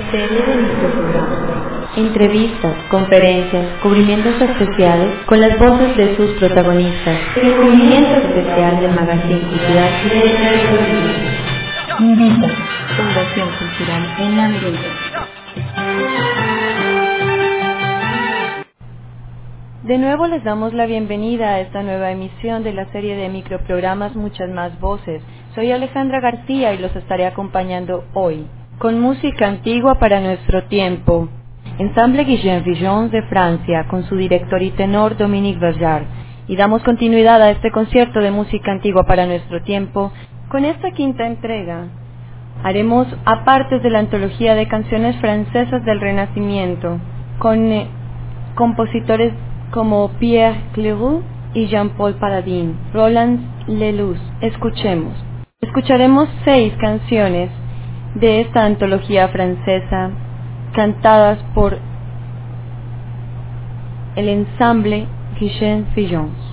Serie de microprogramas. Entrevistas, conferencias, cubrimientos especiales con las voces de sus protagonistas. El cubrimiento especial del Magazine Cultural de Invita, Fundación Cultural en la Merida. De nuevo les damos la bienvenida a esta nueva emisión de la serie de microprogramas Muchas Más Voces. Soy Alejandra García y los estaré acompañando hoy con música antigua para nuestro tiempo. Ensamble Guillaume Vigons de Francia con su director y tenor Dominique Verjard. Y damos continuidad a este concierto de música antigua para nuestro tiempo con esta quinta entrega. Haremos apartes de la antología de canciones francesas del Renacimiento con compositores como Pierre Cleroux y Jean-Paul Paladin, Roland Leloux. Escucharemos 6 canciones de esta antología francesa cantadas por el ensamble Guillaume Vigons.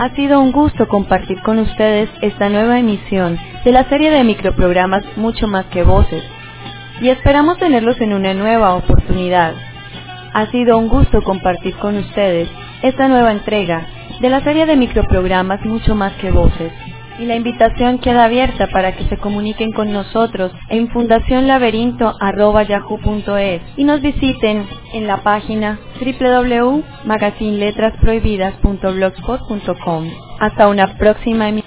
Ha sido un gusto compartir con ustedes esta nueva emisión de la serie de microprogramas Mucho Más que Voces, y esperamos tenerlos en una nueva oportunidad. Ha sido un gusto compartir con ustedes esta nueva entrega de la serie de microprogramas Mucho Más que Voces, y la invitación queda abierta para que se comuniquen con nosotros en fundacionlaberinto@yahoo.es y nos visiten en la página www.magazineletrasprohibidas.blogspot.com. Hasta una próxima emisión.